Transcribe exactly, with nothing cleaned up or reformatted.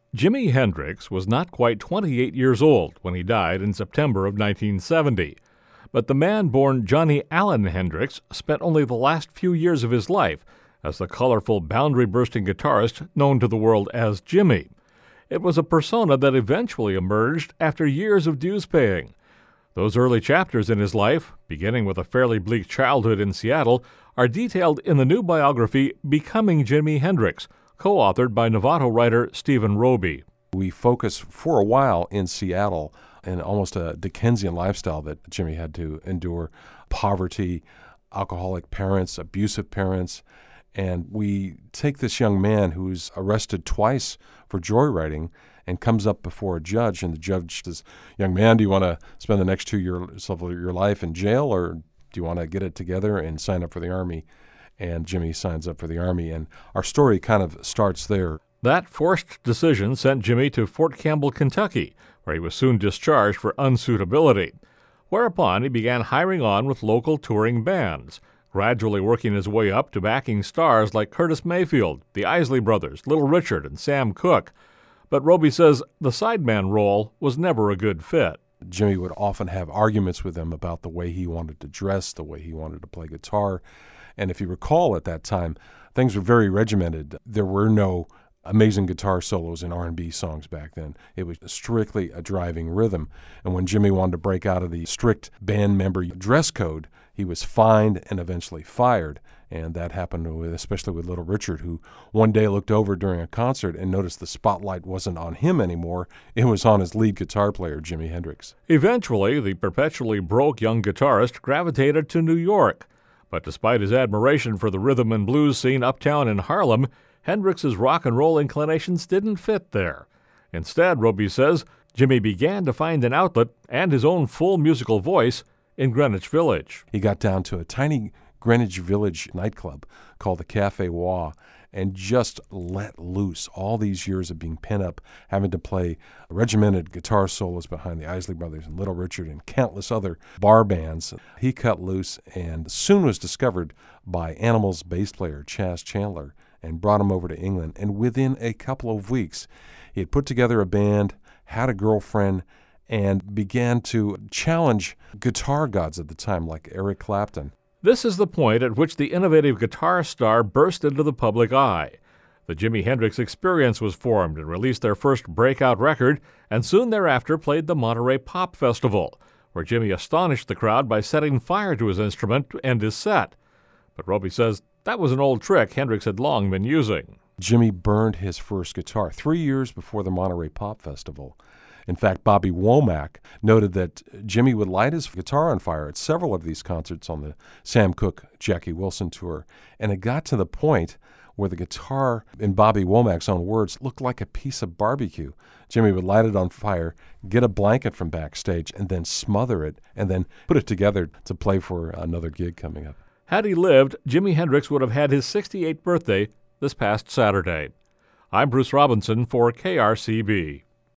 Jimi Hendrix was not quite twenty-eight years old when he died in September of nineteen seventy. But the man born Johnny Allen Hendrix spent only the last few years of his life as the colorful, boundary-bursting guitarist known to the world as Jimi. It was a persona that eventually emerged after years of dues-paying. Those early chapters in his life, beginning with a fairly bleak childhood in Seattle, are detailed in the new biography Becoming Jimi Hendrix, co-authored by Novato writer Stephen Roby. We focus for a while in Seattle in almost a Dickensian lifestyle that Jimi had to endure. Poverty, alcoholic parents, abusive parents. And we take this young man who's arrested twice for joyriding and comes up before a judge, and the judge says, young man, do you want to spend the next two years of your life in jail, or do you want to get it together and sign up for the Army? And Jimi signs up for the Army, and our story kind of starts there. That forced decision sent Jimi to Fort Campbell, Kentucky, where he was soon discharged for unsuitability, whereupon he began hiring on with local touring bands, gradually working his way up to backing stars like Curtis Mayfield, the Isley Brothers, Little Richard, and Sam Cooke. But Roby says the sideman role was never a good fit. Jimi would often have arguments with him about the way he wanted to dress, the way he wanted to play guitar. And if you recall at that time, things were very regimented. There were no amazing guitar solos in R and B songs back then. It was strictly a driving rhythm. And when Jimi wanted to break out of the strict band member dress code, he was fined and eventually fired. And that happened with, especially with Little Richard, who one day looked over during a concert and noticed the spotlight wasn't on him anymore. It was on his lead guitar player, Jimi Hendrix. Eventually, the perpetually broke young guitarist gravitated to New York. But despite his admiration for the rhythm and blues scene uptown in Harlem, Hendrix's rock and roll inclinations didn't fit there. Instead, Roby says, Jimi began to find an outlet and his own full musical voice in Greenwich Village. He got down to a tiny Greenwich Village nightclub called the Cafe Wah and just let loose all these years of being pent up, having to play regimented guitar solos behind the Isley Brothers and Little Richard and countless other bar bands. He cut loose and soon was discovered by Animals bass player Chas Chandler and brought him over to England. And within a couple of weeks, he had put together a band, had a girlfriend, and began to challenge guitar gods at the time like Eric Clapton. This is the point at which the innovative guitar star burst into the public eye. The Jimi Hendrix Experience was formed and released their first breakout record, and soon thereafter played the Monterey Pop Festival, where Jimi astonished the crowd by setting fire to his instrument and his set. But Roby says that was an old trick Hendrix had long been using. Jimi burned his first guitar three years before the Monterey Pop Festival. In fact, Bobby Womack noted that Jimi would light his guitar on fire at several of these concerts on the Sam Cooke, Jackie Wilson tour, and it got to the point where the guitar, in Bobby Womack's own words, looked like a piece of barbecue. Jimi would light it on fire, get a blanket from backstage, and then smother it, and then put it together to play for another gig coming up. Had he lived, Jimi Hendrix would have had his sixty-eighth birthday this past Saturday. I'm Bruce Robinson for K R C B.